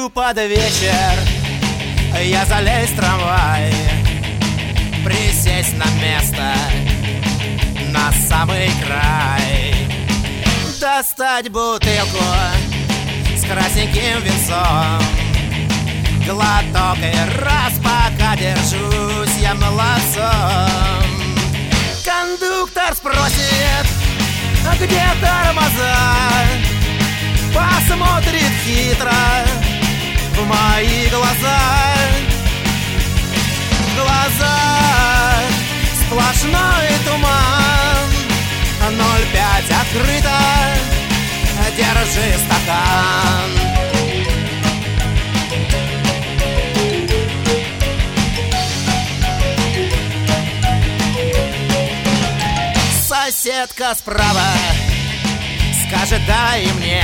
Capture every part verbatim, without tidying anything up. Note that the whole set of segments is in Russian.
Иду под вечер, я залезть в трамвай, присесть на место, на самый край, достать бутылку с красненьким винцом, глоток и раз, пока держусь я молодцом. Кондуктор спросит, а где тормоза? Посмотрит хитро в мои глаза. В глазах сплошной туман, ноль пять открыто, держи стакан. Соседка справа скажет: дай мне.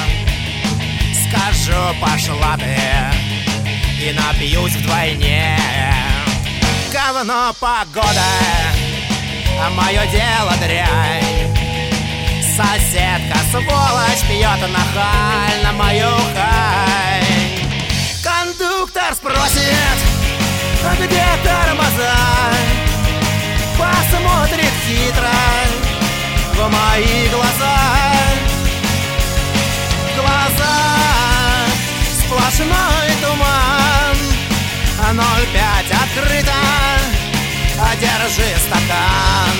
Скажу: пошла ты, и напьюсь вдвойне. Говно погода, а мое дело дрянь. Соседка сволочь пьет нахально мою хай. Кондуктор спросит, а где тормоза? Посмотрит хитро в мои глаза. В глазах сплошной туман, ноль пять открыто, держи стакан.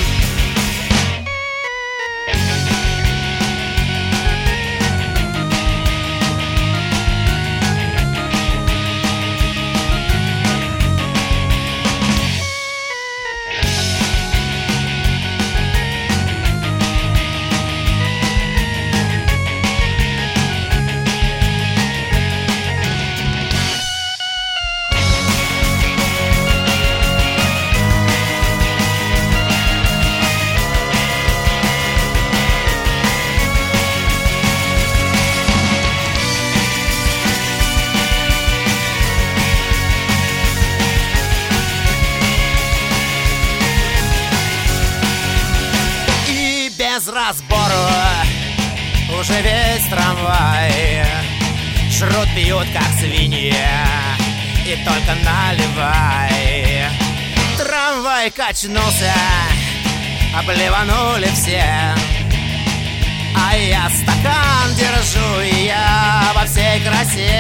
Без разбору уже весь трамвай жрут, пьют, как свиньи, и только наливай. Трамвай качнулся, обливанули все, а я стакан держу, и я во всей красе.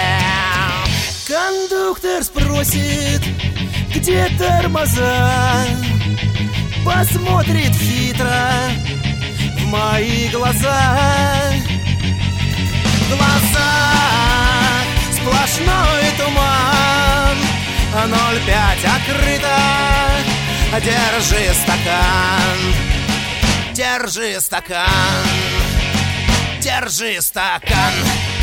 Кондуктор спросит, где тормоза? Посмотрит хитро в мои глаза. В глазах сплошной туман, ноль пять открыто, держи стакан. Держи стакан. Держи стакан.